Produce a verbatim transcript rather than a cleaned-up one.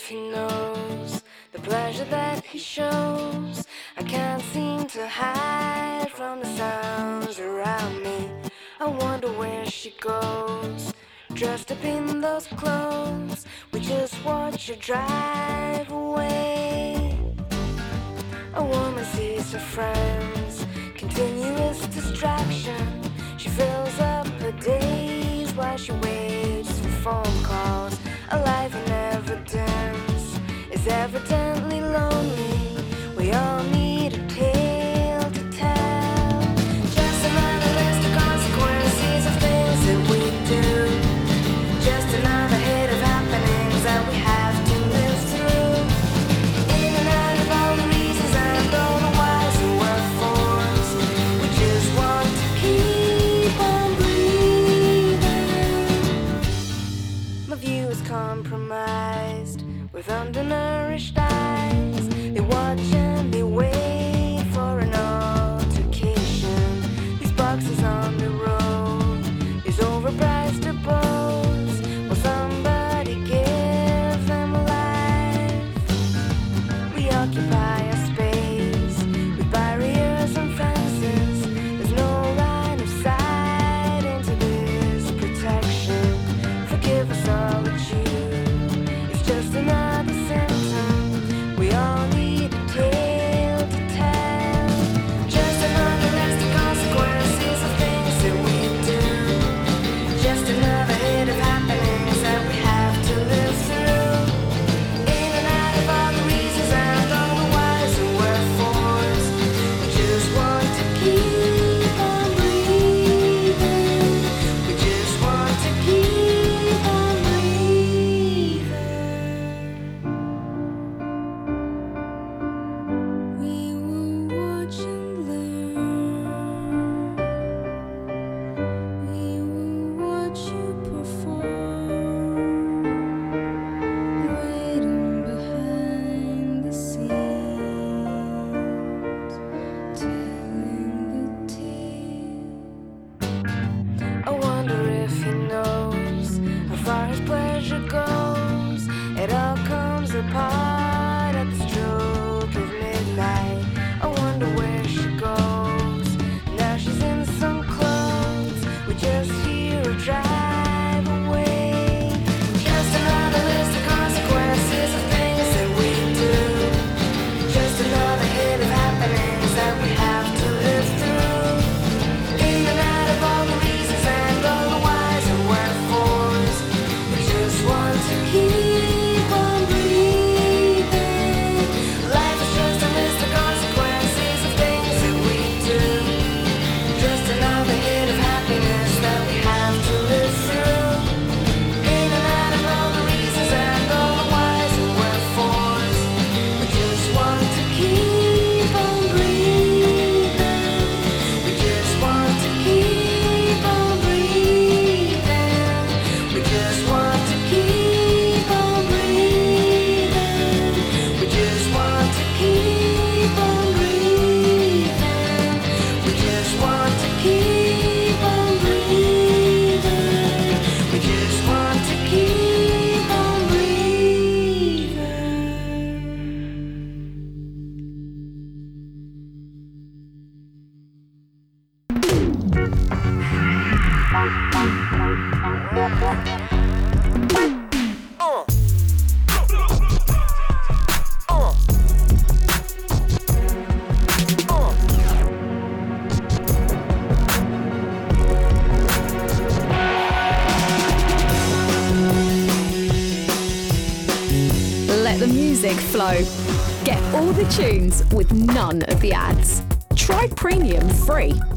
if he knows the pleasure that he shows. I can't seem to hide from the sounds around me. I wonder where she goes, dressed up in those clothes. We just watch her drive away. A woman sees her friends, continuous distraction. She fills up her days while she waits for phone calls. A life in evidence is evidently lonely. We all need a tale to tell. Just another list of consequences of things that we do. Just another hit of happenings that we have to live through. In and out of all the reasons and all the whys and wherefores. We just want to keep on breathing. My view is compromised with undernourished eyes. They watch and they wait for an altercation. These boxes on the road, these overpriced abodes. Will somebody give them life? We occupy our space with barriers and fences. There's no line of sight into this protection. Forgive us solitude, it's just another symptom. We all need a tale to tell. Just another list of consequences of things that we do. Just another hit of happenings that we have to live through. In and out of all the reasons and all the whys and wherefores. We just want to keep on breathing. We just want to keep on breathing. We will watch and learn. We will watch you perform, waiting behind the scenes, telling the tale. I wonder if he knows how far his pleasure goes. It all comes apart at the stroke of midnight. I wonder where she goes. Now she's in some clothes. We just hear her drive away. Just another list of consequences of things that we do. Just another hit of happenings that we have to live through. In and out of all the reasons and all the whys and wherefores. We just want to keep on breathing. Life is just a list of consequences of things that we do. Just another hit of happiness that we have to live through. In and out of all the reasons and all the whys and wherefores. We just want to keep on breathing. We just want to keep on breathing. We just want to keep on breathing. We just want to keep on breathing. We just want to keep on breathing. We just want to keep on breathing. Let the music flow. Get all the tunes with none of the ads. Try Premium free